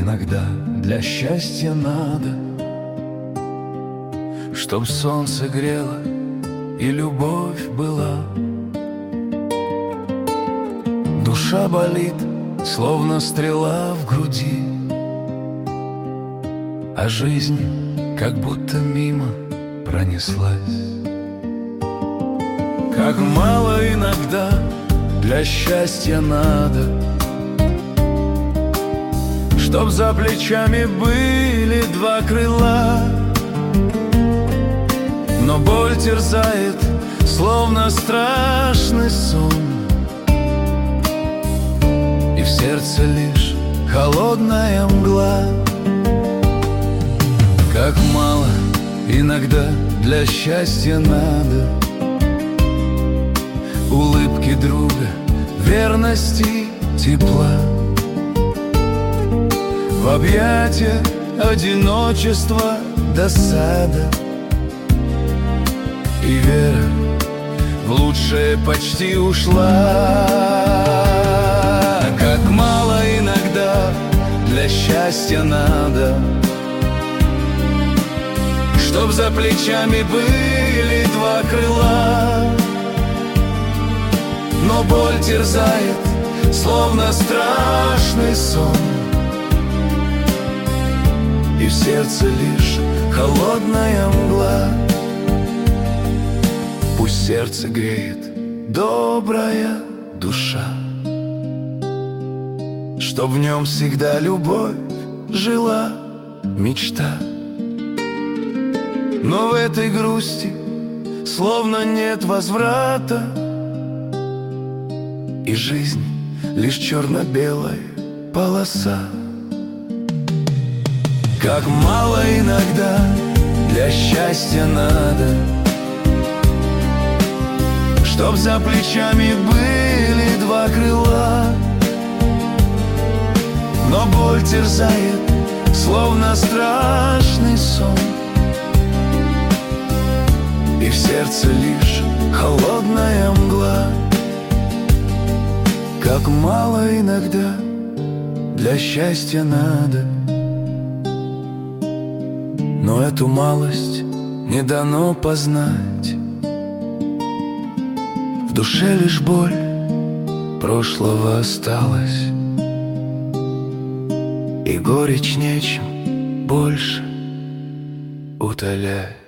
иногда для счастья надо, чтоб солнце грело и любовь была. Душа болит, словно стрела в груди, а жизнь как будто мимо пронеслась. Как мало иногда для счастья надо, чтоб за плечами были два крыла. Но боль терзает, словно страшный сон, и в сердце лишь холодная мгла. Как мало иногда для счастья надо улыбки друга, верности, тепла. В объятия одиночества, досада и вера в лучшее почти ушла. Как мало иногда для счастья надо, чтоб за плечами были два крыла. Но боль терзает, словно страшный сон, и в сердце лишь холодная мгла. Пусть сердце греет добрая душа, чтоб в нем всегда любовь жила, мечта. Но в этой грусти словно нет возврата, и жизнь лишь черно-белая полоса. Как мало иногда для счастья надо, чтоб за плечами были два крыла. Но боль терзает, словно страшный сон, и в сердце лишь холодная мгла. Как мало иногда для счастья надо, но эту малость не дано познать. В душе лишь боль прошлого осталась, и горечь нечем больше утолять.